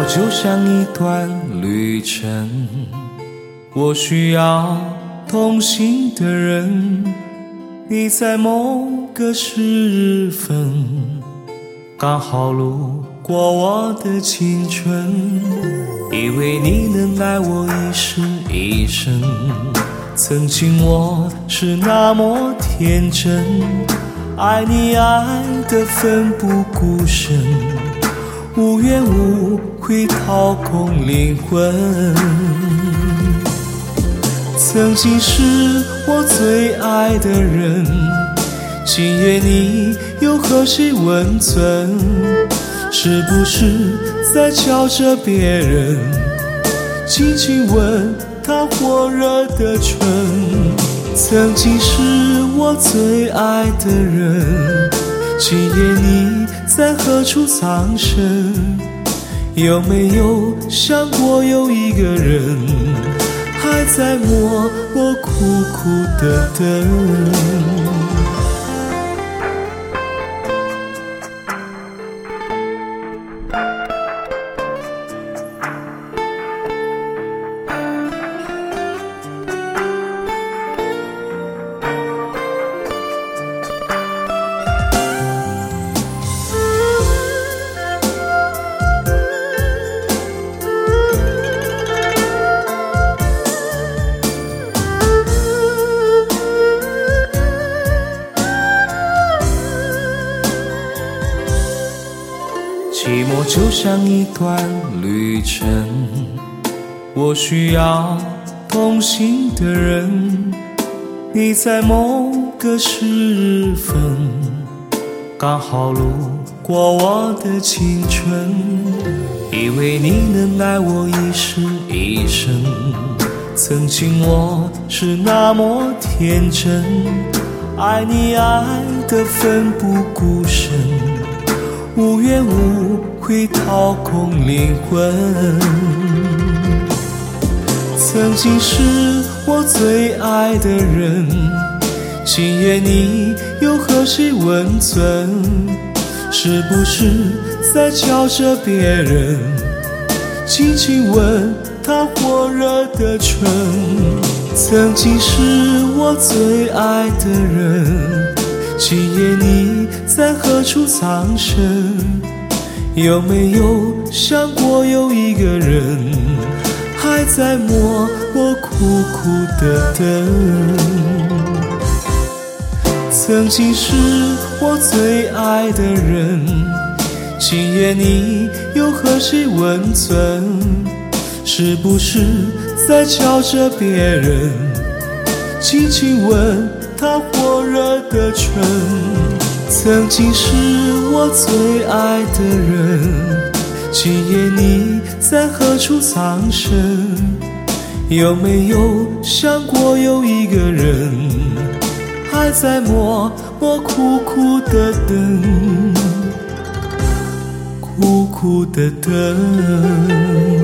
寞就像一段旅程，我需要同行的人。你在某个时分，刚好路过我的青春，以为你能爱我一世一生。曾经我是那么天真，爱你爱得奋不顾身，无怨无悔掏空灵魂。曾经是我最爱的人，今夜你又和谁温存？是不是在瞧着别人，轻轻吻他火热的唇？曾经是我最爱的人，今夜你在何处藏身？有没有想过有一个人还在默默苦苦的等？寂寞就像一段旅程，我需要同行的人。你在某个时分，刚好路过我的青春，以为你能爱我一世一生。曾经我是那么天真，爱你爱得奋不顾身，无怨无悔掏空灵魂。曾经是我最爱的人，今夜你又和谁温存？是不是在瞧着别人，轻轻吻他火热的唇？曾经是我最爱的人，今夜你在何处藏身？有没有想过有一个人还在默默苦苦的等？曾经是我最爱的人，今夜你又和谁温存？是不是在瞧着别人，轻轻吻他火热的唇？曾经是我最爱的人，今夜你在何处藏身？有没有想过有一个人还在默默苦苦的等，苦苦的等？